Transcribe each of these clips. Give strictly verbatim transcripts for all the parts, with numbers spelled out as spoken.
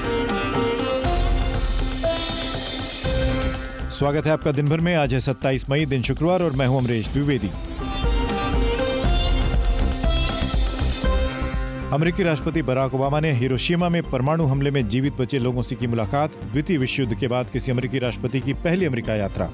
स्वागत है आपका दिन भर में। आज है सत्ताईस मई, दिन शुक्रवार, और मैं हूं अमरीश द्विवेदी। अमेरिकी राष्ट्रपति बराक ओबामा ने हिरोशिमा में परमाणु हमले में जीवित बचे लोगों से की मुलाकात। द्वितीय विश्व युद्ध के बाद किसी अमेरिकी राष्ट्रपति की पहली अमेरिका यात्रा।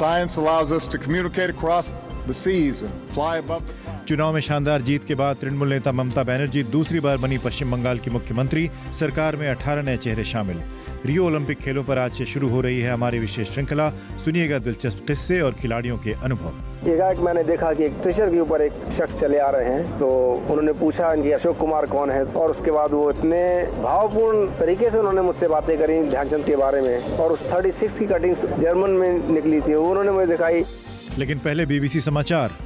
चुनाव में शानदार जीत के बाद तृणमूल नेता ममता बनर्जी दूसरी बार बनी पश्चिम बंगाल की मुख्यमंत्री। सरकार में अठारह नए चेहरे शामिल। रियो ओलंपिक खेलों पर आज से शुरू हो रही है हमारी विशेष श्रृंखला। सुनिएगा दिलचस्प किस्से और खिलाड़ियों के अनुभव। एकाएक मैंने देखा कि एक ट्रेशर के ऊपर एक शख्स चले आ रहे हैं, तो उन्होंने पूछा कि अशोक कुमार कौन है, और उसके बाद वो इतने भावपूर्ण तरीके से उन्होंने मुझसे बातें करी ध्यानचंद के बारे में, और उस छत्तीस की कटिंग जर्मन में निकली थी, उन्होंने मुझे दिखाई। लेकिन पहले बीबीसी समाचार।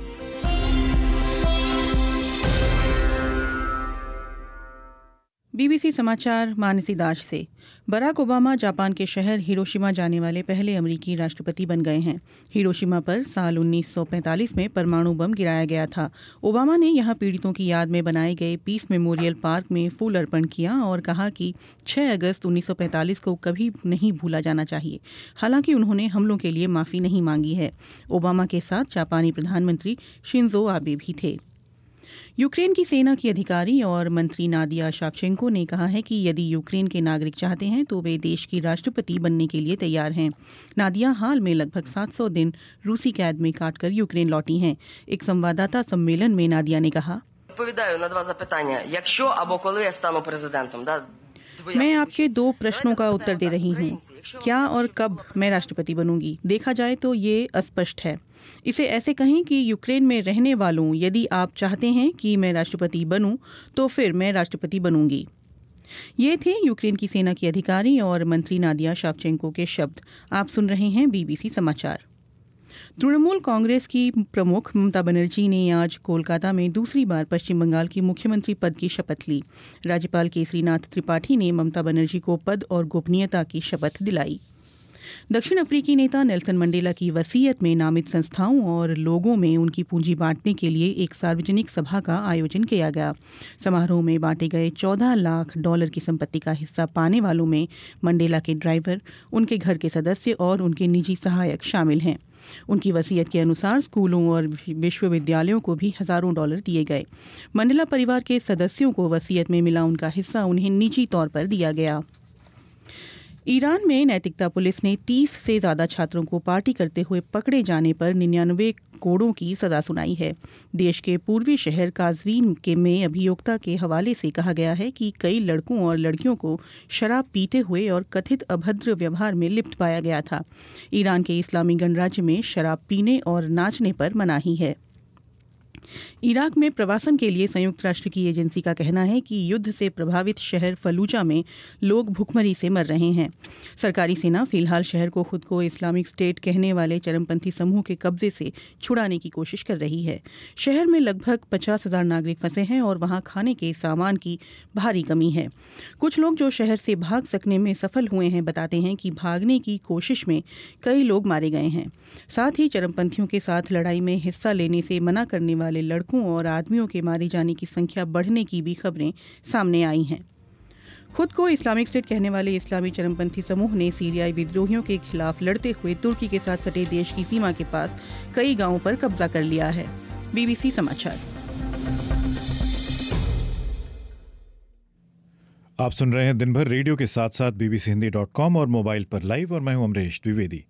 बीबीसी समाचार मानसी दास से। बराक ओबामा जापान के शहर हिरोशिमा जाने वाले पहले अमेरिकी राष्ट्रपति बन गए हैं। हिरोशिमा पर साल उन्नीस सौ पैंतालीस में परमाणु बम गिराया गया था। ओबामा ने यहां पीड़ितों की याद में बनाए गए पीस मेमोरियल पार्क में फूल अर्पण किया और कहा कि छह अगस्त उन्नीस सौ पैंतालीस को कभी नहीं भूला जाना चाहिए। हालांकि उन्होंने हमलों के लिए माफ़ी नहीं मांगी है। ओबामा के साथ जापानी प्रधानमंत्री शिंजो आबे भी थे। यूक्रेन की सेना की अधिकारी और मंत्री नादिया शावचेंको ने कहा है कि यदि यूक्रेन के नागरिक चाहते हैं तो वे देश की राष्ट्रपति बनने के लिए तैयार हैं। नादिया हाल में लगभग सात सौ दिन रूसी कैद में काटकर यूक्रेन लौटी हैं। एक संवाददाता सम्मेलन में नादिया ने कहा, मैं आपके दो प्रश्नों का उत्तर दे रही हूँ। क्या और कब मैं राष्ट्रपति बनूंगी? देखा जाए तो ये अस्पष्ट है। इसे ऐसे कहें कि यूक्रेन में रहने वालों, यदि आप चाहते हैं कि मैं राष्ट्रपति बनूं, तो फिर मैं राष्ट्रपति बनूंगी। ये थे यूक्रेन की सेना की अधिकारी और मंत्री नादिया शावचेंको के शब्द। आप सुन रहे हैं बीबीसी समाचार। तृणमूल कांग्रेस की प्रमुख ममता बनर्जी ने आज कोलकाता में दूसरी बार पश्चिम बंगाल की मुख्यमंत्री पद की शपथ ली। राज्यपाल केसरीनाथ त्रिपाठी ने ममता बनर्जी को पद और गोपनीयता की शपथ दिलाई। दक्षिण अफ्रीकी नेता नेल्सन मंडेला की वसीयत में नामित संस्थाओं और लोगों में उनकी पूंजी बांटने के लिए एक सार्वजनिक सभा का आयोजन किया गया। समारोह में बांटे गए चौदह लाख डॉलर की संपत्ति का हिस्सा पाने वालों में मंडेला के ड्राइवर, उनके घर के सदस्य और उनके निजी सहायक शामिल हैं। उनकी वसीयत के अनुसार स्कूलों और विश्वविद्यालयों को भी हजारों डॉलर दिए गए। मंडेला परिवार के सदस्यों को वसीयत में मिला उनका हिस्सा उन्हें निजी तौर पर दिया गया। ईरान में नैतिकता पुलिस ने तीस से ज़्यादा छात्रों को पार्टी करते हुए पकड़े जाने पर निन्यानवे कोड़ों की सज़ा सुनाई है। देश के पूर्वी शहर काज़वीन के में अभियोक्ता के हवाले से कहा गया है कि कई लड़कों और लड़कियों को शराब पीते हुए और कथित अभद्र व्यवहार में लिप्त पाया गया था। ईरान के इस्लामी गणराज्य में शराब पीने और नाचने पर मनाही है। इराक में प्रवासन के लिए संयुक्त राष्ट्र की एजेंसी का कहना है कि युद्ध से प्रभावित शहर फलूजा में लोग भूखमरी से मर रहे हैं। सरकारी सेना फिलहाल शहर को खुद को इस्लामिक स्टेट कहने वाले चरमपंथी समूह के कब्जे से छुड़ाने की कोशिश कर रही है। शहर में लगभग पचास हजार नागरिक फंसे हैं और वहां खाने के सामान की भारी कमी है। कुछ लोग जो शहर से भाग सकने में सफल हुए हैं बताते हैं कि भागने की कोशिश में कई लोग मारे गए हैं। साथ ही चरमपंथियों के साथ लड़ाई में हिस्सा लेने से मना करने वाले लड़कों और आदमियों के मारे जाने की संख्या बढ़ने की भी खबरें सामने आई हैं। खुद को इस्लामिक स्टेट कहने वाले इस्लामी चरमपंथी समूह ने सीरियाई विद्रोहियों के खिलाफ लड़ते हुए तुर्की के साथ सटे देश की सीमा के पास कई गांवों पर कब्जा कर लिया है। बीबीसी समाचार। आप सुन रहे हैं दिन भर रेडियो के साथ साथ बीबीसी हिंदी डॉट कॉम और मोबाइल पर लाइव, और मैं हूं अमरीश द्विवेदी।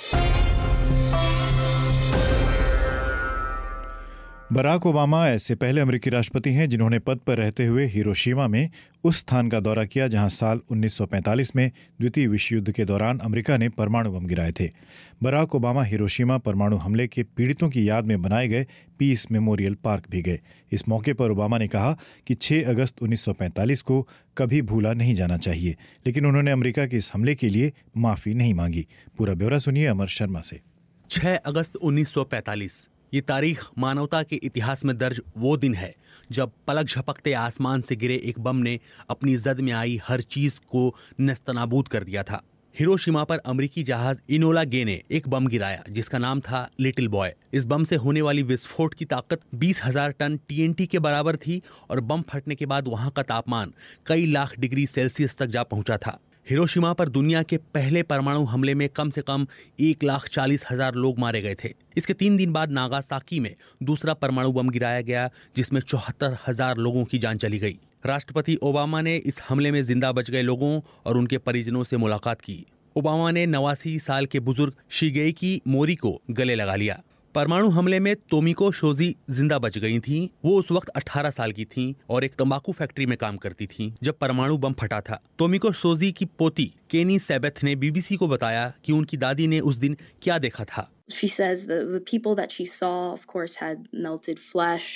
बराक ओबामा ऐसे पहले अमेरिकी राष्ट्रपति हैं जिन्होंने पद पर रहते हुए हिरोशिमा में उस स्थान का दौरा किया जहां साल उन्नीस सौ पैंतालीस में द्वितीय विश्व युद्ध के दौरान अमेरिका ने परमाणु बम गिराए थे। बराक ओबामा हिरोशिमा परमाणु हमले के पीड़ितों की याद में बनाए गए पीस मेमोरियल पार्क भी गए। इस मौके पर ओबामा ने कहा कि छह अगस्त उन्नीस सौ पैंतालीस को कभी भूला नहीं जाना चाहिए, लेकिन उन्होंने अमेरिका के इस हमले के लिए माफ़ी नहीं मांगी। पूरा ब्यौरा सुनिए अमर शर्मा से। छह अगस्त उन्नीस सौ पैंतालीस ये तारीख मानवता के इतिहास में दर्ज वो दिन है जब पलक झपकते आसमान से गिरे एक बम ने अपनी जद में आई हर चीज को नेस्तनाबूद कर दिया था। हिरोशिमा पर अमेरिकी जहाज इनोला गे ने एक बम गिराया जिसका नाम था लिटिल बॉय। इस बम से होने वाली विस्फोट की ताकत बीस हजार टन टीएनटी के बराबर थी और बम फटने के बाद वहां का तापमान कई लाख डिग्री सेल्सियस तक जा पहुंचा था। हिरोशिमा पर दुनिया के पहले परमाणु हमले में कम से कम एक लाख चालीस हजार लोग मारे गए थे। इसके तीन दिन बाद नागासाकी में दूसरा परमाणु बम गिराया गया, जिसमें चौहत्तर हजार लोगों की जान चली गई। राष्ट्रपति ओबामा ने इस हमले में जिंदा बच गए लोगों और उनके परिजनों से मुलाकात की। ओबामा ने नवासी साल के बुजुर्ग शिगेकी मोरी को गले लगा लिया। परमाणु हमले में तोमिको शोजी जिंदा बच गई थीं। वो उस वक्त अठारह साल की थीं और एक तंबाकू फैक्ट्री में काम करती थीं जब परमाणु बम फटा था। तोमिको शोजी की पोती केनी सैबेथ ने बीबीसी को बताया कि उनकी दादी ने उस दिन क्या देखा था। She says the, the people that she saw, of course, had melted flesh.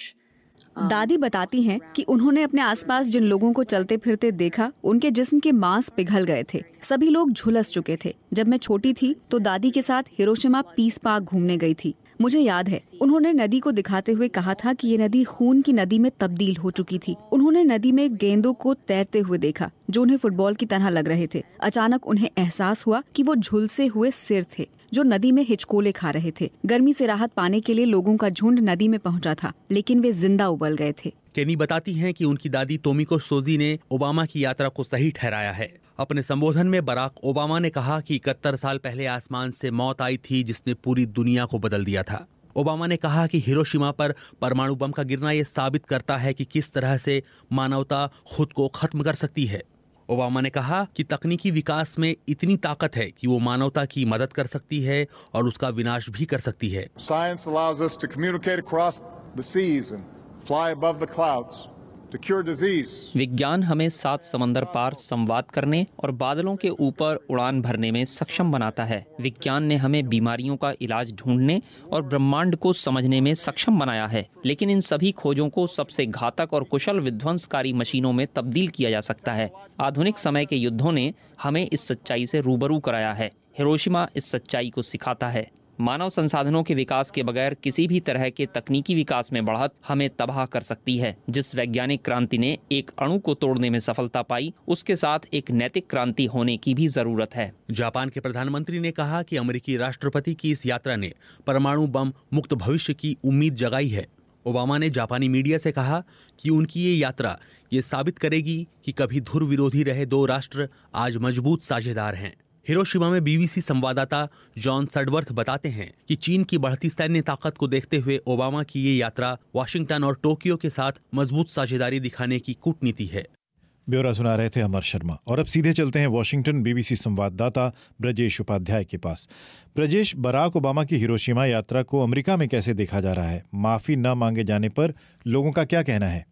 दादी बताती हैं कि उन्होंने अपने आसपास जिन लोगों को चलते फिरते देखा, उनके जिस्म के मांस पिघल गए थे। सभी लोग झुलस चुके थे। जब मैं छोटी थी तो दादी के साथ हिरोशिमा पीस पार्क घूमने गई थी। मुझे याद है उन्होंने नदी को दिखाते हुए कहा था कि ये नदी खून की नदी में तब्दील हो चुकी थी। उन्होंने नदी में गेंदों को तैरते हुए देखा जो उन्हें फुटबॉल की तरह लग रहे थे। अचानक उन्हें एहसास हुआ कि वो झुलसे हुए सिर थे जो नदी में हिचकोले खा रहे थे। गर्मी से राहत पाने के लिए लोगों का झुंड नदी में पहुंचा था, लेकिन वे जिंदा उबल गए थे। केनी बताती हैं कि उनकी दादी तोमिको शोजी ने ओबामा की यात्रा को सही ठहराया है। अपने संबोधन में बराक ओबामा ने कहा कि इकहत्तर साल पहले आसमान से मौत आई थी जिसने पूरी दुनिया को बदल दिया था। ओबामा ने कहा कि हिरोशिमा पर परमाणु बम का गिरना ये साबित करता है कि किस तरह से मानवता खुद को खत्म कर सकती है। ओबामा ने कहा कि तकनीकी विकास में इतनी ताकत है कि वो मानवता की मदद कर सकती है और उसका विनाश भी कर सकती है। Science allows us to communicate across the seas and fly above the clouds. To cure disease. विज्ञान हमें सात समंदर पार संवाद करने और बादलों के ऊपर उड़ान भरने में सक्षम बनाता है। विज्ञान ने हमें बीमारियों का इलाज ढूंढने और ब्रह्मांड को समझने में सक्षम बनाया है, लेकिन इन सभी खोजों को सबसे घातक और कुशल विध्वंसकारी मशीनों में तब्दील किया जा सकता है। आधुनिक समय के युद्धों ने हमें इस सच्चाई से रूबरू कराया है। हिरोशिमा इस सच्चाई को सिखाता है। मानव संसाधनों के विकास के बगैर किसी भी तरह के तकनीकी विकास में बढ़त हमें तबाह कर सकती है। जिस वैज्ञानिक क्रांति ने एक अणु को तोड़ने में सफलता पाई, उसके साथ एक नैतिक क्रांति होने की भी जरूरत है। जापान के प्रधानमंत्री ने कहा कि अमेरिकी राष्ट्रपति की इस यात्रा ने परमाणु बम मुक्त भविष्य की उम्मीद जगाई है। ओबामा ने जापानी मीडिया से कहा कि उनकी ये यात्रा ये साबित करेगी कि कभी ध्रुव विरोधी रहे दो राष्ट्र आज मजबूत साझेदार हैं। हिरोशिमा में बीबीसी संवाददाता जॉन सडवर्थ बताते हैं कि चीन की बढ़ती सैन्य ताकत को देखते हुए ओबामा की ये यात्रा वाशिंगटन और टोक्यो के साथ मजबूत साझेदारी दिखाने की कूटनीति है। ब्यौरा सुना रहे थे अमर शर्मा। और अब सीधे चलते हैं वॉशिंगटन बीबीसी संवाददाता ब्रजेश उपाध्याय के पास। ब्रजेश, बराक ओबामा की हिरोशिमा यात्रा को अमेरिका में कैसे देखा जा रहा है? माफी न मांगे जाने पर लोगों का क्या कहना है?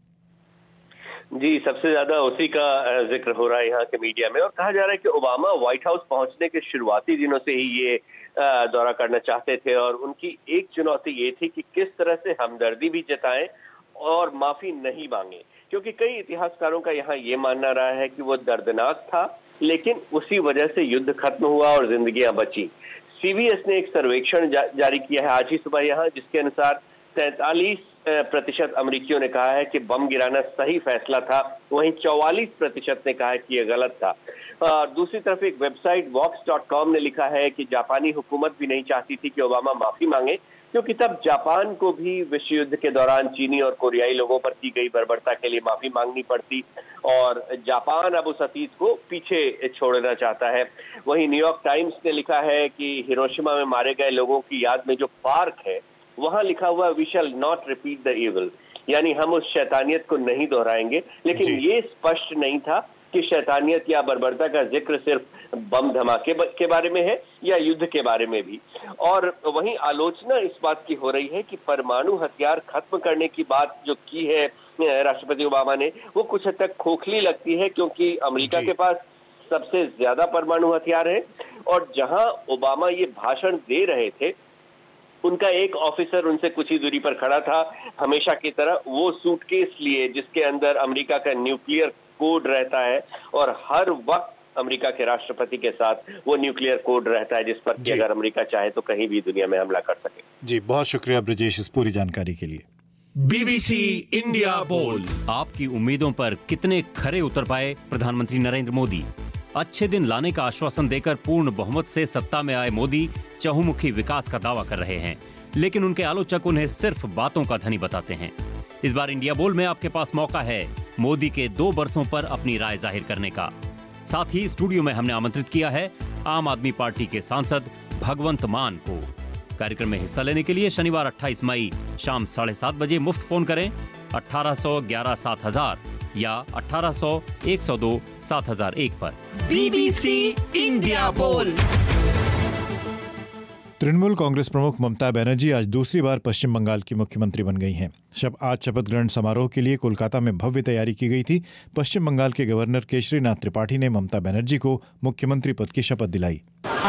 जी, सबसे ज्यादा उसी का जिक्र हो रहा है यहाँ के मीडिया में और कहा जा रहा है कि ओबामा व्हाइट हाउस पहुंचने के शुरुआती दिनों से ही ये दौरा करना चाहते थे और उनकी एक चुनौती ये थी कि किस तरह से हमदर्दी भी जताएं और माफी नहीं मांगे, क्योंकि कई इतिहासकारों का यहाँ ये मानना रहा है कि वो दर्दनाक था, लेकिन उसी वजह से युद्ध खत्म हुआ और जिंदगियां बची। सीबीएस ने एक सर्वेक्षण जा, जारी किया है आज ही सुबह यहाँ, जिसके अनुसार तैंतालीस प्रतिशत अमरीकियों ने कहा है कि बम गिराना सही फैसला था, वहीं चौवालीस प्रतिशत ने कहा है कि यह गलत था। और दूसरी तरफ एक वेबसाइट वॉक्स डॉट कॉम ने लिखा है कि जापानी हुकूमत भी नहीं चाहती थी कि ओबामा माफी मांगे, क्योंकि तब जापान को भी विश्व युद्ध के दौरान चीनी और कोरियाई लोगों पर की गई बर्बरता के लिए माफी मांगनी पड़ती और जापान अब उस अतीत को पीछे छोड़ना चाहता है। वहीं न्यूयॉर्क टाइम्स ने लिखा है कि हिरोशिमा में मारे गए लोगों की याद में जो पार्क है वहां लिखा हुआ we shall not repeat the evil, यानी हम उस शैतानियत को नहीं दोहराएंगे। लेकिन ये स्पष्ट नहीं था कि शैतानियत या बर्बरता का जिक्र सिर्फ बम धमाके के बारे में है या युद्ध के बारे में भी। और वहीं आलोचना इस बात की हो रही है कि परमाणु हथियार खत्म करने की बात जो की है राष्ट्रपति ओबामा ने, वो कुछ हद तक खोखली लगती है, क्योंकि अमेरिका के पास सबसे ज्यादा परमाणु हथियार है और जहां ओबामा ये भाषण दे रहे थे उनका एक ऑफिसर उनसे कुछ ही दूरी पर खड़ा था, हमेशा की तरह वो सूटकेस लिए जिसके अंदर अमेरिका का न्यूक्लियर कोड रहता है और हर वक्त अमेरिका के राष्ट्रपति के साथ वो न्यूक्लियर कोड रहता है जिस पर कि अगर अमेरिका चाहे तो कहीं भी दुनिया में हमला कर सके। जी, बहुत शुक्रिया ब्रजेश इस पूरी जानकारी के लिए। बीबीसी इंडिया बोल, आपकी उम्मीदों पर कितने खरे उतर पाए प्रधानमंत्री नरेंद्र मोदी। अच्छे दिन लाने का आश्वासन देकर पूर्ण बहुमत से सत्ता में आए मोदी चहुमुखी विकास का दावा कर रहे हैं, लेकिन उनके आलोचक उन्हें सिर्फ बातों का धनी बताते हैं। इस बार इंडिया बोल में आपके पास मौका है मोदी के दो बरसों पर अपनी राय जाहिर करने का। साथ ही स्टूडियो में हमने आमंत्रित किया है आम आदमी पार्टी के सांसद भगवंत मान को। कार्यक्रम में हिस्सा लेने के लिए शनिवार अट्ठाईस मई शाम साढ़े सात बजे मुफ्त फोन करें अठारह सौ ग्यारह सात हजार या अठारह सौ एक सौ दो सात हजार एक पर। बीबीसी इंडिया बोल। तृणमूल कांग्रेस प्रमुख ममता बनर्जी आज दूसरी बार पश्चिम बंगाल की मुख्यमंत्री बन गई हैं। शप आज शपथ ग्रहण समारोह के लिए कोलकाता में भव्य तैयारी की गई थी। पश्चिम बंगाल के गवर्नर केशरीनाथ त्रिपाठी ने ममता बनर्जी को मुख्यमंत्री पद की शपथ दिलाई।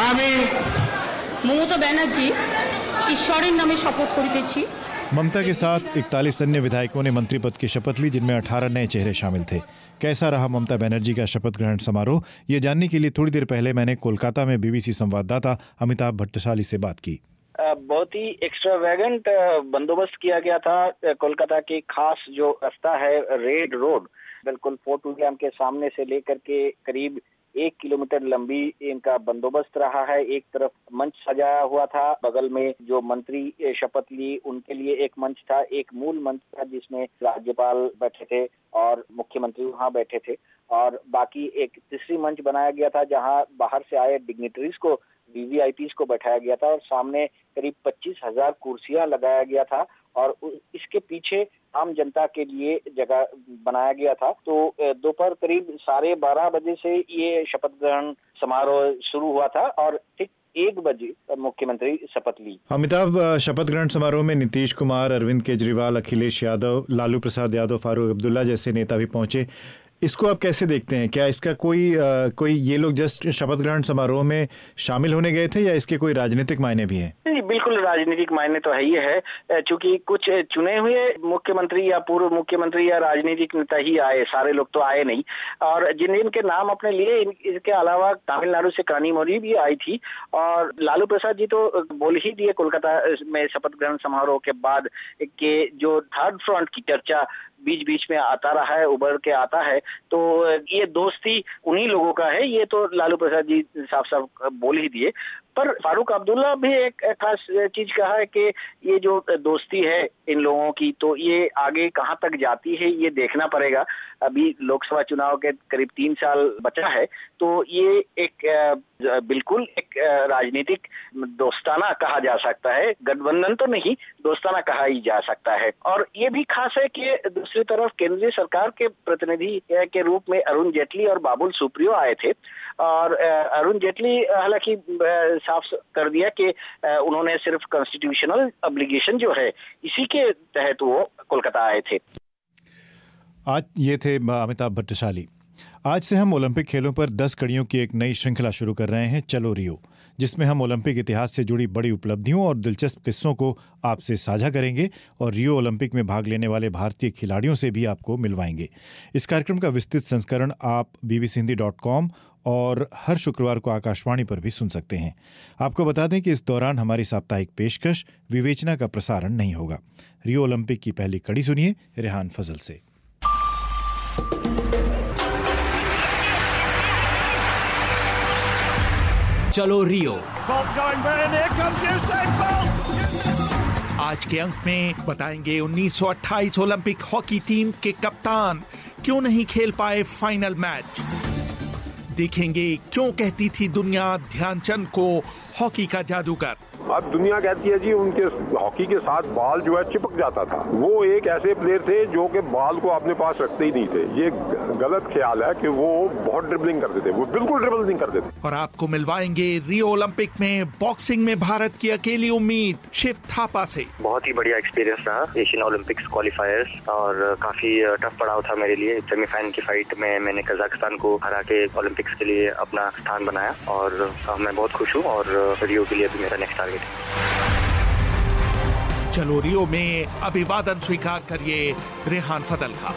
ममता बनर्जी ईश्वरेर नामे शपथ करितेछि। ममता के साथ इकतालीस अन्य विधायकों ने मंत्री पद की शपथ ली, जिनमें अठारह नए चेहरे शामिल थे। कैसा रहा ममता बनर्जी का शपथ ग्रहण समारोह, ये जानने के लिए थोड़ी देर पहले मैंने कोलकाता में बीबीसी संवाददाता अमिताभ भट्टशाली से बात की। बहुत ही एक्स्ट्रावेगेंट बंदोबस्त किया गया था। कोलकाता की खास जो रास्ता है रेड रोड, बिल्कुल फोर्ट विलियम के सामने से लेकर के करीब एक किलोमीटर लंबी इनका बंदोबस्त रहा है। एक तरफ मंच सजाया हुआ था, बगल में जो मंत्री शपथ ली उनके लिए एक मंच था, एक मूल मंच था जिसमें राज्यपाल बैठे थे और मुख्यमंत्री वहां बैठे थे, और बाकी एक तीसरी मंच बनाया गया था जहां बाहर से आए डिग्निटरीज को, वीवीआईपीज को बैठाया गया था और सामने करीब पच्चीस हजार कुर्सियां लगाया गया था और इसके पीछे आम जनता के लिए जगह बनाया गया था। तो दोपहर करीब साढ़े बारह बजे से ये शपथ ग्रहण समारोह शुरू हुआ था और ठीक एक बजे मुख्यमंत्री शपथ ली। अमिताभ, शपथ ग्रहण समारोह में नीतीश कुमार, अरविंद केजरीवाल, अखिलेश यादव, लालू प्रसाद यादव, फारूक अब्दुल्ला जैसे नेता भी पहुंचे। इसको आप कैसे देखते हैं? क्या इसका कोई आ, कोई ये लोग जस्ट शपथ ग्रहण समारोह में शामिल होने गए थे या इसके कोई राजनीतिक मायने भी हैं? बिल्कुल राजनीतिक मायने तो है ही है, क्योंकि कुछ चुने हुए मुख्यमंत्री या पूर्व मुख्यमंत्री या राजनीतिक नेता ही आए, सारे लोग तो आए नहीं। और जिन जिन के नाम अपने लिए, इसके अलावा तमिलनाडु से कानीमोरी भी आई थी और लालू प्रसाद जी तो बोल ही दिए कोलकाता में शपथ ग्रहण समारोह के बाद के जो थर्ड फ्रंट की चर्चा बीच बीच में आता रहा है, उभर के आता है। तो ये दोस्ती उन्हीं लोगों का है, ये तो लालू प्रसाद जी साफ साफ बोल ही दिए। पर फारूक अब्दुल्ला भी एक खास चीज कहा है कि ये जो दोस्ती है इन लोगों की, तो ये आगे कहां तक जाती है ये देखना पड़ेगा। अभी लोकसभा चुनाव के करीब तीन साल बचा है, तो ये एक बिल्कुल एक राजनीतिक दोस्ताना कहा जा सकता है, गठबंधन तो नहीं, दोस्ताना कहा ही जा सकता है। और ये भी खास है कि दूसरी तरफ केंद्रीय सरकार के प्रतिनिधि के रूप में अरुण जेटली और बाबुल सुप्रियो आए थे और अरुण जेटली हालांकि साफ कर दिया कि उन्होंने सिर्फ कॉन्स्टिट्यूशनल ऑब्लिगेशन जो है इसी के तहत वो कोलकाता आए थे। आज ये थे अमिताभ भट्टशाली। आज से हम ओलंपिक खेलों पर दस कड़ियों की एक नई श्रृंखला शुरू कर रहे हैं, चलो रियो, जिसमें हम ओलंपिक इतिहास से जुड़ी बड़ी उपलब्धियों और दिलचस्प किस्सों को आपसे साझा करेंगे और रियो ओलंपिक में भाग लेने वाले भारतीय खिलाड़ियों से भी आपको मिलवाएंगे। इस कार्यक्रम का विस्तृत संस्करण आप B B C Hindi dot com और हर शुक्रवार को आकाशवाणी पर भी सुन सकते हैं। आपको बता दें कि इस दौरान हमारी साप्ताहिक पेशकश विवेचना का प्रसारण नहीं होगा। रियो ओलंपिक की पहली कड़ी सुनिए रेहान फजल से। चलो रियो। आज के अंक में बताएंगे उन्नीस सौ अट्ठाईस ओलंपिक हॉकी टीम के कप्तान क्यों नहीं खेल पाए फाइनल मैच। देखेंगे क्यों कहती थी दुनिया ध्यानचंद को हॉकी का जादूगर। अब दुनिया कहती है जी उनके हॉकी के साथ बॉल जो है चिपक जाता था। वो एक ऐसे प्लेयर थे जो कि बॉल को अपने पास रखते ही नहीं थे। ये गलत ख्याल है कि वो बहुत ड्रिबलिंग करते थे, वो बिल्कुल ड्रिबल नहीं करते थे। और आपको मिलवाएंगे रियो ओलंपिक में बॉक्सिंग में भारत की अकेली उम्मीद शिव थापा से। बहुत ही बढ़िया एक्सपीरियंस रहा एशियन ओलंपिक्स क्वालिफायर्स और काफी टफ पड़ाव था मेरे लिए। सेमीफाइनल की फाइट में मैंने कजाकिस्तान को हरा के ओलंपिक्स के लिए अपना स्थान बनाया और मैं बहुत खुश हूँ और रियो के लिए भी मेरा नेक्स्ट टारगेट। चलो रियो में अभिवादन स्वीकार करिए रेहान फजल का।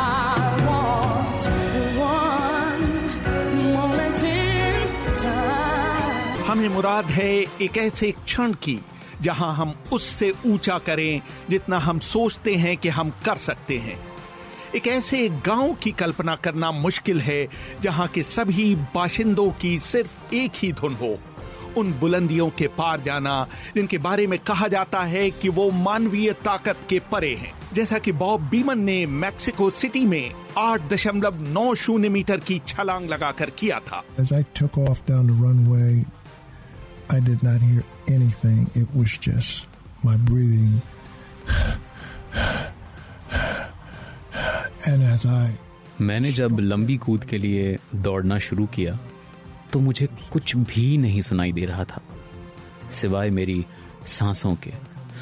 हमें मुराद है एक ऐसे क्षण की जहां हम उससे ऊंचा करें जितना हम सोचते हैं कि हम कर सकते हैं। एक ऐसे गांव की कल्पना करना मुश्किल है जहां के सभी बाशिंदों की सिर्फ एक ही धुन हो उन बुलंदियों के पार जाना जिनके बारे में कहा जाता है कि वो मानवीय ताकत के परे हैं, जैसा कि बॉब बीमन ने मैक्सिको सिटी में आठ दशमलव नौ शून्य मीटर की छलांग लगाकर किया था। As I took off down the runway, I did not hear anything. It was just my breathing. And as I मैंने जब लंबी कूद के लिए दौड़ना शुरू किया तो मुझे कुछ भी नहीं सुनाई दे रहा था सिवाय मेरी सांसों के।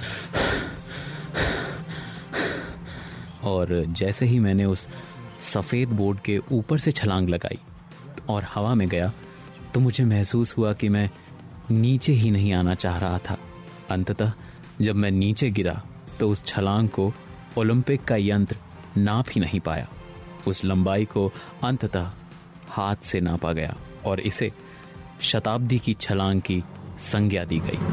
और जैसे ही मैंने उस सफेद बोर्ड के ऊपर से छलांग लगाई और हवा में गया तो मुझे महसूस हुआ कि मैं नीचे ही नहीं आना चाह रहा था। अंततः जब मैं नीचे गिरा तो उस छलांग को ओलंपिक का यंत्र नाप ही नहीं पाया। उस लंबाई को अंततः हाथ से नापा गया और इसे शताब्दी की छलांग की संज्ञा दी गई।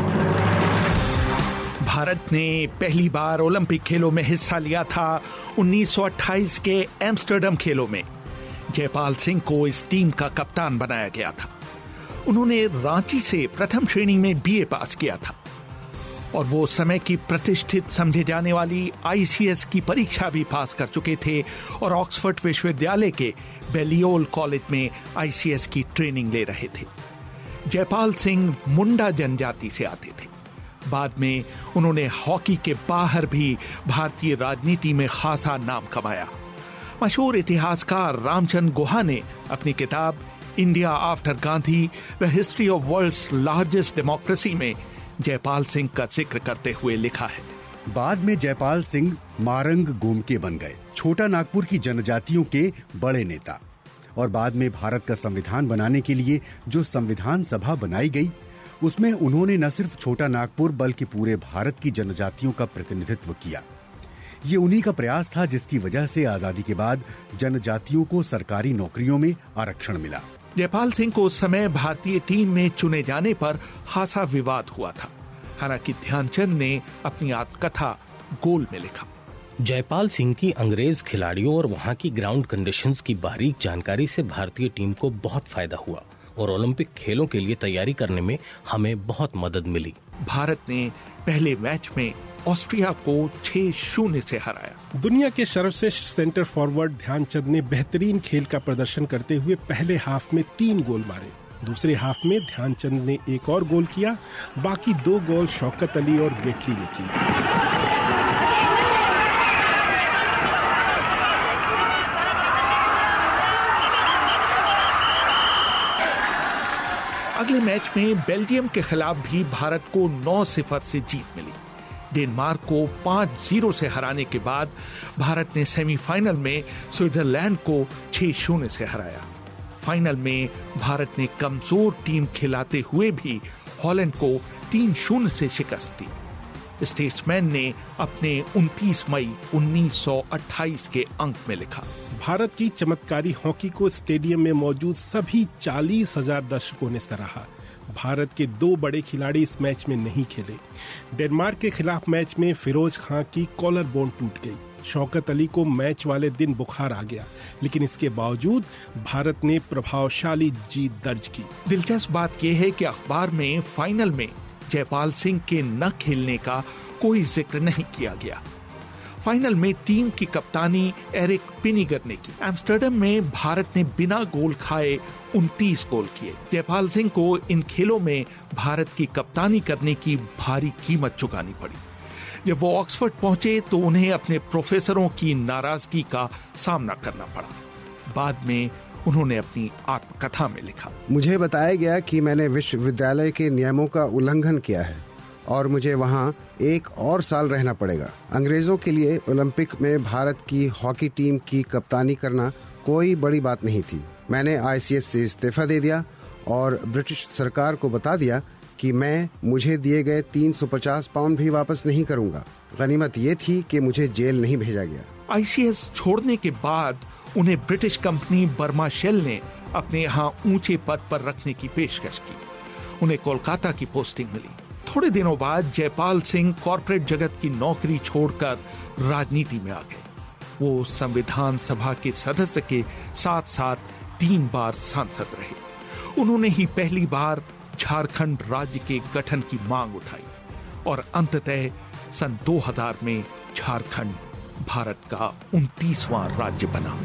भारत ने पहली बार ओलंपिक खेलों में हिस्सा लिया था उन्नीस सौ अट्ठाईस के एम्स्टर्डम खेलों में। जयपाल सिंह को इस टीम का कप्तान बनाया गया था। उन्होंने रांची से प्रथम श्रेणी में बीए पास किया था और वो समय की प्रतिष्ठित समझे जाने वाली आईसीएस की परीक्षा भी पास कर चुके थे और ऑक्सफोर्ड विश्वविद्यालय के बेलियोल कॉलेज में आईसीएस की ट्रेनिंग ले रहे थे। जयपाल सिंह मुंडा जनजाति से आते थे। बाद में उन्होंने हॉकी के बाहर भी भारतीय राजनीति में खासा नाम कमाया। मशहूर इतिहासकार रामचंद्र गुहा ने अपनी किताब India after Gandhi the history of world's largest democracy में जयपाल सिंह का जिक्र करते हुए लिखा है, बाद में जयपाल सिंह मारंग गोमके बन गए, छोटा नागपुर की जनजातियों के बड़े नेता। और बाद में भारत का संविधान बनाने के लिए जो संविधान सभा बनाई गई उसमें उन्होंने न सिर्फ छोटा नागपुर बल्कि पूरे भारत की जनजातियों का प्रतिनिधित्व किया। ये उन्हीं का प्रयास था जिसकी वजह से आजादी के बाद जनजातियों को सरकारी नौकरियों में आरक्षण मिला। जयपाल सिंह को उस समय भारतीय टीम में चुने जाने पर खासा विवाद हुआ था। हालांकि ध्यानचंद ने अपनी आत्मकथा गोल में लिखा, जयपाल सिंह की अंग्रेज खिलाड़ियों और वहां की ग्राउंड कंडीशंस की बारीक जानकारी से भारतीय टीम को बहुत फायदा हुआ और ओलंपिक खेलों के लिए तैयारी करने में हमें बहुत मदद मिली। भारत ने पहले मैच में ऑस्ट्रिया को छह शून्य से हराया। दुनिया के सर्वश्रेष्ठ सेंटर फॉरवर्ड ध्यानचंद ने बेहतरीन खेल का प्रदर्शन करते हुए पहले हाफ में तीन गोल मारे। दूसरे हाफ में ध्यानचंद ने एक और गोल किया। बाकी दो गोल शौकत अली और गेटली ने किए। अगले मैच में बेल्जियम के खिलाफ भी भारत को नौ सिफर से जीत मिली। डेनमार्क को पाँच जीरो से हराने के बाद भारत ने सेमीफाइनल में स्विट्जरलैंड को छह शून्य से हराया। फाइनल में भारत ने कमजोर टीम खिलाते हुए भी हॉलैंड को तीन शून्य से शिकस्त दी। स्टेट्समैन ने अपने उनतीस मई उन्नीस सौ अट्ठाईस के अंक में लिखा, भारत की चमत्कारी हॉकी को स्टेडियम में मौजूद सभी चालीस हजार दर्शकों ने सराहा। भारत के दो बड़े खिलाड़ी इस मैच में नहीं खेले। डेनमार्क के खिलाफ मैच में फिरोज खां की कॉलर बोन टूट गई। शौकत अली को मैच वाले दिन बुखार आ गया, लेकिन इसके बावजूद भारत ने प्रभावशाली जीत दर्ज की। दिलचस्प बात यह है कि अखबार में फाइनल में जयपाल सिंह के न खेलने का कोई जिक्र नहीं किया गया। फाइनल में टीम की कप्तानी एरिक पिनिगर ने की। एम्स्टर्डम में भारत ने बिना गोल खाए उनतीस गोल किए। जयपाल सिंह को इन खेलों में भारत की कप्तानी करने की भारी कीमत चुकानी पड़ी। जब वो ऑक्सफोर्ड पहुंचे तो उन्हें अपने प्रोफेसरों की नाराजगी का सामना करना पड़ा। बाद में उन्होंने अपनी आत्मकथा में लिखा, मुझे बताया गया कि मैंने विश्वविद्यालय के नियमों का उल्लंघन किया है और मुझे वहाँ एक और साल रहना पड़ेगा। अंग्रेजों के लिए ओलंपिक में भारत की हॉकी टीम की कप्तानी करना कोई बड़ी बात नहीं थी। मैंने आईसीएस से इस्तीफा दे दिया और ब्रिटिश सरकार को बता दिया कि मैं मुझे दिए गए तीन सौ पचास पाउंड भी वापस नहीं करूंगा। गनीमत ये थी कि मुझे जेल नहीं भेजा गया। आईसीएस छोड़ने के बाद उन्हें ब्रिटिश कंपनी बर्मा शेल ने अपने यहाँ ऊंचे पद पर रखने की पेशकश की। उन्हें कोलकाता की पोस्टिंग मिली। थोड़े दिनों बाद जयपाल सिंह कॉर्पोरेट जगत की नौकरी छोड़कर राजनीति में आ गए। वो संविधान सभा के सदस्य के साथ साथ तीन बार सांसद रहे। उन्होंने ही पहली बार झारखंड राज्य के गठन की मांग उठाई और अंततः सन दो हज़ार में झारखंड भारत का उनतीसवां राज्य बना।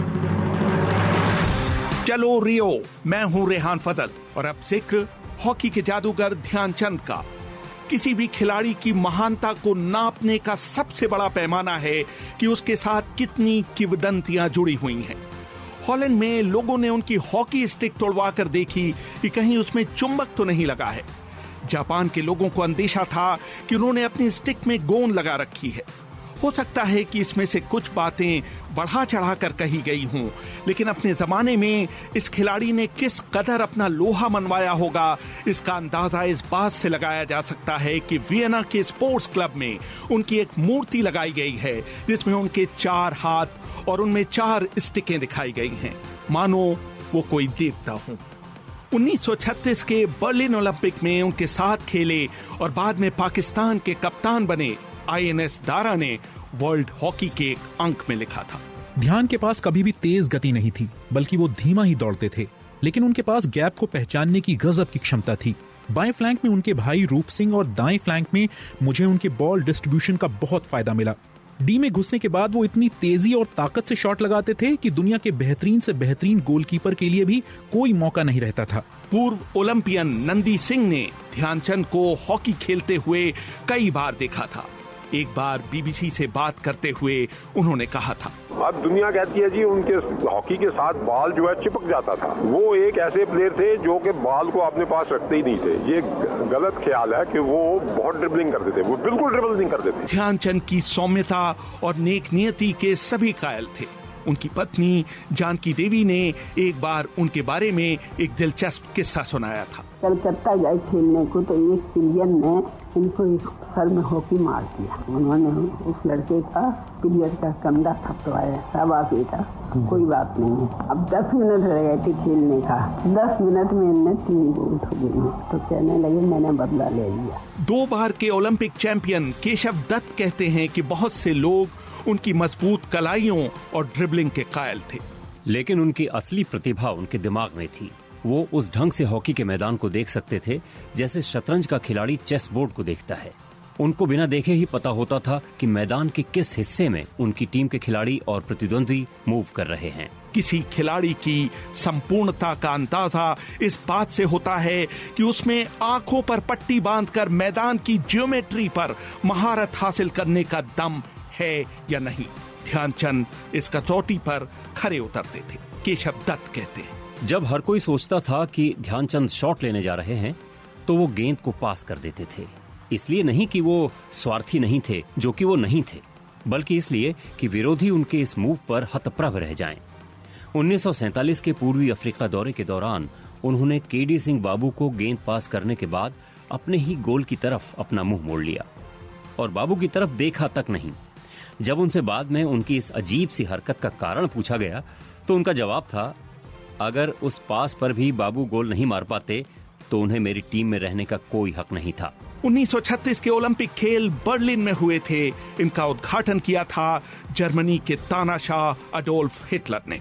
चलो रियो, मैं हूं रेहान फजल और अब जिक्र हॉकी के जादूगर ध्यानचंद का। किसी भी खिलाड़ी की महानता को नापने का सबसे बड़ा पैमाना है कि उसके साथ कितनी किंवदंतियां जुड़ी हुई हैं। हॉलैंड में लोगों ने उनकी हॉकी स्टिक तोड़वा कर देखी कि कहीं उसमें चुंबक तो नहीं लगा है। जापान के लोगों को अंदेशा था कि उन्होंने अपनी स्टिक में गोंद लगा रखी है। हो सकता है कि इसमें से कुछ बातें बढ़ा चढ़ा कर कही गई हों, लेकिन अपने जमाने में इस खिलाड़ी ने किस कदर अपना लोहा मनवाया होगा, इसका अंदाजा इस बात से लगाया जा सकता है कि वियना के स्पोर्ट्स क्लब में उनकी एक मूर्ति लगाई गई है जिसमें उनके चार हाथ और उनमें चार स्टिकें दिखाई गई हैं, मानो वो कोई देवता हो। उन्नीस सौ छत्तीस के बर्लिन ओलंपिक में उनके साथ खेले और बाद में पाकिस्तान के कप्तान बने आई एन एस दारा ने वर्ल्ड हॉकी के एक अंक में लिखा था, ध्यान के पास कभी भी तेज गति नहीं थी, बल्कि वो धीमा ही दौड़ते थे, लेकिन उनके पास गैप को पहचानने की गजब की क्षमता थी। बाएं फ्लैंक में उनके भाई रूप सिंह और दाएं फ्लैंक में मुझे उनके बॉल डिस्ट्रीब्यूशन का बहुत फायदा मिला। डी में घुसने के बाद वो इतनी तेजी और ताकत से शॉट लगाते थे कि दुनिया के बेहतरीन से बेहतरीन गोलकीपर के लिए भी कोई मौका नहीं रहता था। पूर्व ओलंपियन नंदी सिंह ने ध्यानचंद को हॉकी खेलते हुए कई बार देखा था। एक बार बी बी सी से बात करते हुए उन्होंने कहा था, अब दुनिया कहती है जी उनके हॉकी के साथ बॉल जो है चिपक जाता था। वो एक ऐसे प्लेयर थे जो कि बॉल को अपने पास रखते ही नहीं थे। ये गलत ख्याल है कि वो बहुत ड्रिबलिंग करते थे, वो बिल्कुल ड्रिबल नहीं करते थे। ध्यानचंद की सौम्यता और नेक नियति के सभी कायल थे। उनकी पत्नी जानकी देवी ने एक बार उनके बारे में एक दिलचस्प किस्सा सुनाया था। कलकत्ता गए खेलने को तो एक सिलियन ने इनको एक सर में हॉकी मार दिया। उन्होंने उस लड़के का प्लेयर का कंधा थपथपाया, शाबा बेटा कोई बात नहीं है। अब दस मिनट रह गए थे खेलने का, दस मिनट में इनने तीन गोल ठोके, तो कहने लगे मैंने बदला ले लिया। दो बार के ओलंपिक चैंपियन केशव दत्त कहते हैं कि बहुत से लोग उनकी मजबूत कलाइयों और ड्रिबलिंग के कायल थे, लेकिन उनकी असली प्रतिभा उनके दिमाग में थी। वो उस ढंग से हॉकी के मैदान को देख सकते थे जैसे शतरंज का खिलाड़ी चेस बोर्ड को देखता है। उनको बिना देखे ही पता होता था कि मैदान के किस हिस्से में उनकी टीम के खिलाड़ी और प्रतिद्वंदी मूव कर रहे हैं। किसी खिलाड़ी की संपूर्णता का अंदाजा इस बात से होता है कि उसमें आंखों पर पट्टी बांधकर मैदान की ज्योमेट्री पर महारत हासिल करने का दम है या नहीं। ध्यानचंद इस कसौटी पर खरे उतरते थे, केशव दत्त कहते हैं। जब हर कोई सोचता था कि ध्यानचंद शॉट लेने जा रहे हैं तो वो गेंद को पास कर देते थे। इसलिए नहीं कि वो स्वार्थी नहीं थे, जो कि वो नहीं थे, बल्कि इसलिए कि विरोधी उनके इस मूव पर हतप्रभ रह जाएं। उन्नीस सौ सैंतालीस के पूर्वी अफ्रीका दौरे के दौरान उन्होंने के डी सिंह बाबू को गेंद पास करने के बाद अपने ही गोल की तरफ अपना मुंह मोड़ लिया और बाबू की तरफ देखा तक नहीं। जब उनसे बाद में उनकी इस अजीब सी हरकत का कारण पूछा गया तो उनका जवाब था, अगर उस पास पर भी बाबू गोल नहीं मार पाते तो उन्हें मेरी टीम में रहने का कोई हक नहीं था। उन्नीस सौ छत्तीस के ओलंपिक खेल बर्लिन में हुए थे। इनका उद्घाटन किया था जर्मनी के तानाशाह अडोल्फ हिटलर ने।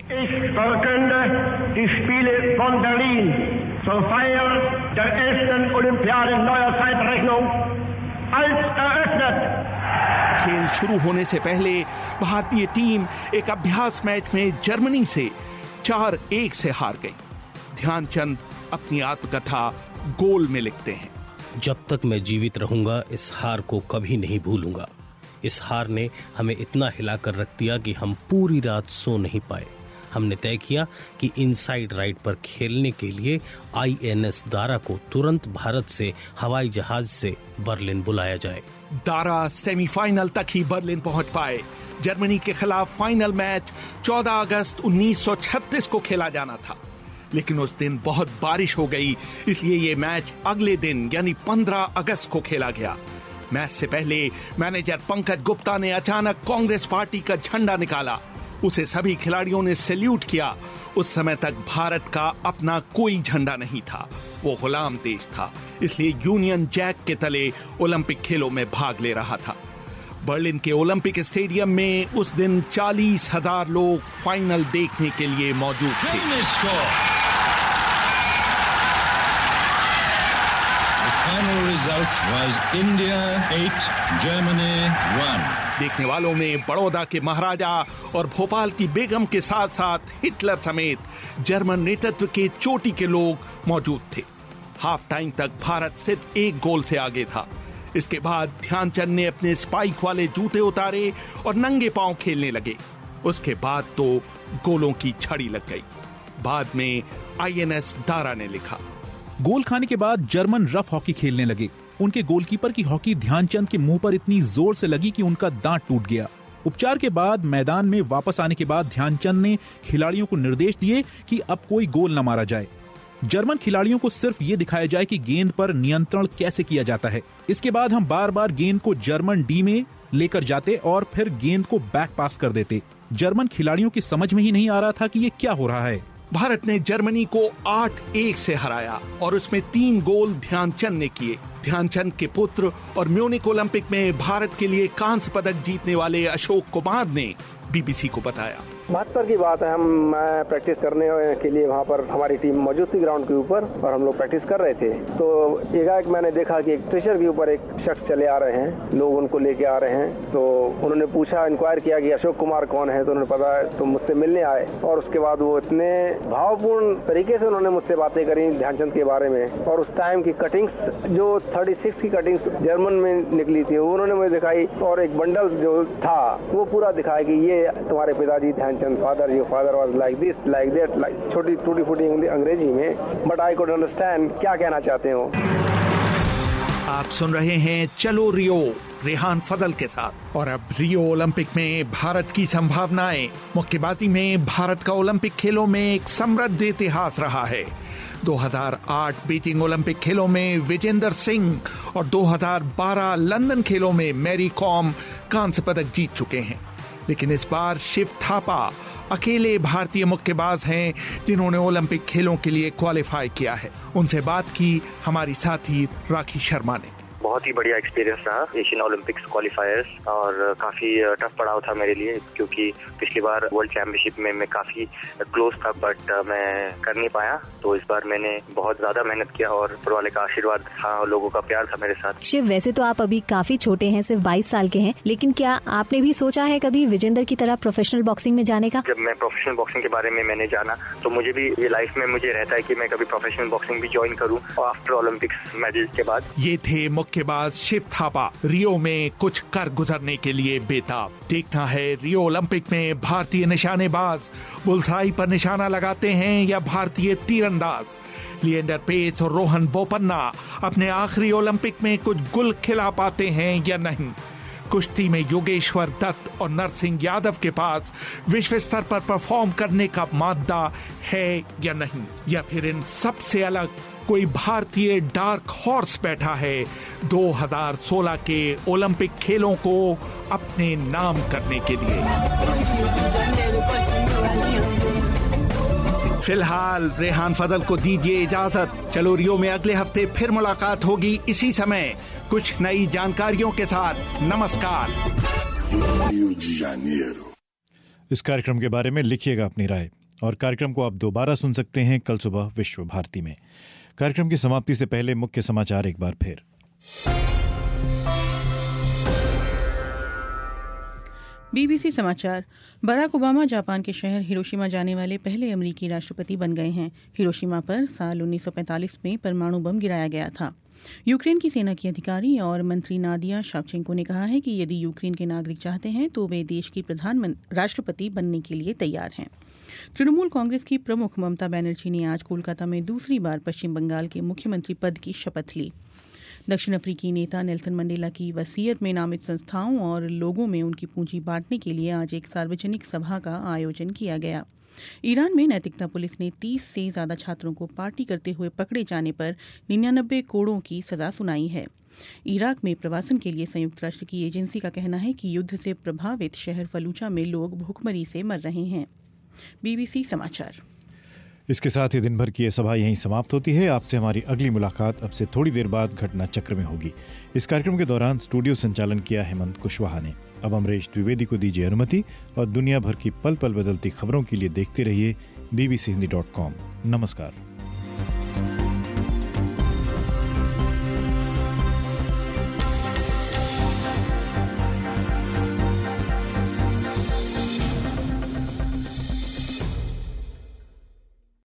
खेल शुरू होने से पहले भारतीय टीम एक अभ्यास मैच में जर्मनी से चार एक से हार गई। ध्यानचंद अपनी आत्मकथा गोल में लिखते हैं, जब तक मैं जीवित रहूंगा इस हार को कभी नहीं भूलूंगा। इस हार ने हमें इतना हिला कर रख दिया कि हम पूरी रात सो नहीं पाए। हमने तय किया कि इनसाइड राइट पर खेलने के लिए आई एन एस दारा को तुरंत भारत से हवाई जहाज से बर्लिन बुलाया जाए। दारा सेमीफाइनल तक ही बर्लिन पहुंच पाए। जर्मनी के खिलाफ फाइनल मैच चौदह अगस्त उन्नीस सौ छत्तीस को खेला जाना था, लेकिन उस दिन बहुत बारिश हो गई, इसलिए ये मैच अगले दिन यानी पंद्रह अगस्त को खेला गया। मैच से पहले मैनेजर पंकज गुप्ता ने अचानक कांग्रेस पार्टी का झंडा निकाला। उसे सभी खिलाड़ियों ने सैल्यूट किया। उस समय तक भारत का अपना कोई झंडा नहीं था, वो गुलाम देश था, इसलिए यूनियन जैक के तले ओलंपिक खेलों में भाग ले रहा था। बर्लिन के ओलंपिक स्टेडियम में उस दिन चालीस हजार लोग फाइनल देखने के लिए मौजूद थे। final result was India eight, Germany one. देखने वालों में बड़ौदा के महाराजा और भोपाल की बेगम के साथ साथ हिटलर समेत जर्मन नेतृत्व के चोटी के लोग मौजूद थे। हाफ टाइम तक भारत सिर्फ एक गोल से आगे था। इसके बाद ध्यानचंद ने अपने स्पाइक वाले जूते उतारे और नंगे पांव खेलने लगे। उसके बाद तो गोलों की छड़ी लग गई। बाद में आई एन एस दारा ने लिखा, गोल खाने के बाद जर्मन रफ हॉकी खेलने लगे। उनके गोलकीपर की हॉकी ध्यानचंद के मुंह पर इतनी जोर से लगी कि उनका दांत टूट गया। उपचार के बाद मैदान में वापस आने के बाद ध्यानचंद ने खिलाड़ियों को निर्देश दिए कि अब कोई गोल न मारा जाए। जर्मन खिलाड़ियों को सिर्फ ये दिखाया जाए कि गेंद पर नियंत्रण कैसे किया जाता है। इसके बाद हम बार बार गेंद को जर्मन डी में लेकर जाते और फिर गेंद को बैक पास कर देते। जर्मन खिलाड़ियों की समझ में ही नहीं आ रहा था कि ये क्या हो रहा है। भारत ने जर्मनी को आठ एक से हराया और उसमें तीन गोल ध्यानचंद ने किए। ध्यानचंद के पुत्र और म्यूनिक ओलंपिक में भारत के लिए कांस्य पदक जीतने वाले अशोक कुमार ने बीबीसी को बताया, बहत्तर की बात है, हम मैं प्रैक्टिस करने के लिए वहाँ पर हमारी टीम मौजूद थी ग्राउंड के ऊपर और हम लोग प्रैक्टिस कर रहे थे। तो एकाएक मैंने देखा कि एक स्ट्रेचर के ऊपर एक शख्स चले आ रहे हैं, लोग उनको लेके आ रहे हैं। तो उन्होंने पूछा, इंक्वायर किया कि अशोक कुमार कौन है, तो उन्होंने पता तो मुझसे मिलने आए और उसके बाद वो इतने भावपूर्ण तरीके से उन्होंने मुझसे बातें करी ध्यानचंद के बारे में। और उस टाइम की कटिंग्स जो छत्तीस की कटिंग्स जर्मन में निकली थी उन्होंने मुझे दिखाई और एक बंडल जो था वो पूरा दिखाया कि ये तुम्हारे पिताजी Dhyanchand, father your father was like this like that, like छोटी टूटी फूटी अंग्रेजी में, बट आई कुड अंडरस्टैंड क्या कहना चाहते हो। आप सुन रहे हैं चलो रियो रेहान फजल के साथ। और अब रियो ओलंपिक में भारत की संभावनाएं। मुक्केबाजी में भारत का ओलंपिक खेलों में एक समृद्ध इतिहास रहा है। दो हज़ार आठ बीजिंग ओलंपिक खेलों में विजेंदर सिंह और दो हज़ार बारह लंदन खेलों में मैरी कॉम कांस्य पदक जीत चुके हैं। लेकिन इस बार शिव थापा अकेले भारतीय मुक्केबाज हैं जिन्होंने ओलंपिक खेलों के लिए क्वालिफाई किया है। उनसे बात की हमारी साथी राखी शर्मा ने। बहुत ही बढ़िया एक्सपीरियंस रहा एशियन ओलंपिक्स क्वालिफायर्स और काफी टफ पड़ाव था मेरे लिए, क्योंकि पिछली बार वर्ल्ड चैंपियनशिप में मैं काफी क्लोज था बट मैं कर नहीं पाया। तो इस बार मैंने बहुत ज्यादा मेहनत किया और ऊपर वाले का आशीर्वाद था और लोगों का प्यार था मेरे साथ। शिव, वैसे तो आप अभी काफी छोटे हैं, सिर्फ बाईस साल के हैं, लेकिन क्या आपने भी सोचा है कभी विजेंदर की तरह प्रोफेशनल बॉक्सिंग में जाने का? जब मैं प्रोफेशनल बॉक्सिंग के बारे में मैंने जाना तो मुझे भी ये लाइफ में मुझे रहता है कि मैं कभी प्रोफेशनल बॉक्सिंग भी ज्वाइन करूँ आफ्टर ओलंपिक्स मेडल के बाद। ये थे मुक्केबाज शिव थापा, रियो में कुछ कर गुजरने के लिए बेताब। देखना है रियो ओलंपिक में भारतीय निशानेबाज बुलसाई पर निशाना लगाते हैं या भारतीय तीरंदाज। लिएंडर पेस और रोहन बोपन्ना अपने आखिरी ओलंपिक में कुछ गुल खिला पाते हैं या नहीं। कुश्ती में योगेश्वर दत्त और नरसिंह यादव के पास विश्व स्तर पर परफॉर्म करने का मादा है या नहीं, या फिर इन सबसे अलग कोई भारतीय डार्क हॉर्स बैठा है दो हज़ार सोलह के ओलंपिक खेलों को अपने नाम करने के लिए। फिलहाल रेहान फजल को दीजिए इजाजत। चलो रियो में अगले हफ्ते फिर मुलाकात होगी इसी समय कुछ नई जानकारियों के साथ। नमस्कार। इस कार्यक्रम के बारे में लिखिएगा अपनी राय और कार्यक्रम को आप दोबारा सुन सकते हैं कल सुबह विश्व भारती में। कार्यक्रम की समाप्ति से पहले मुख्य समाचार एक बार फिर। बीबीसी समाचार। बराक ओबामा जापान के शहर हिरोशिमा जाने वाले पहले अमेरिकी राष्ट्रपति बन गए हैं। हिरोशिमा पर साल उन्नीस सौ पैंतालीस में परमाणु बम गिराया गया था। यूक्रेन की सेना की अधिकारी और मंत्री नादिया शावचेंको ने कहा है कि यदि यूक्रेन के नागरिक चाहते हैं तो वे देश की प्रधान राष्ट्रपति बनने के लिए तैयार हैं। तृणमूल कांग्रेस की प्रमुख ममता बनर्जी ने आज कोलकाता में दूसरी बार पश्चिम बंगाल के मुख्यमंत्री पद की शपथ ली। दक्षिण अफ्रीकी नेता नेल्सन मंडेला की वसीयत में नामित संस्थाओं और लोगों में उनकी पूंजी बांटने के लिए आज एक सार्वजनिक सभा का आयोजन किया गया। ईरान में नैतिकता पुलिस ने तीस से ज्यादा छात्रों को पार्टी करते हुए पकड़े जाने पर निन्यानबे करोड़ की सजा सुनाई है। इराक में प्रवासन के लिए संयुक्त राष्ट्र की एजेंसी का कहना है कि युद्ध से प्रभावित शहर फलूजा में लोग भूखमरी से मर रहे हैं। बीबीसी समाचार। इसके साथ ही दिन भर की यह सभा यहीं समाप्त होती है। आपसे हमारी अगली मुलाकात अब से थोड़ी देर बाद घटना चक्र में होगी। इस कार्यक्रम के दौरान स्टूडियो संचालन किया हेमंत कुशवाहा ने। अब अमरीश द्विवेदी को दीजिए अनुमति और दुनिया भर की पल पल बदलती खबरों के लिए देखते रहिए बीबीसी हिंदी डॉट कॉम। नमस्कार।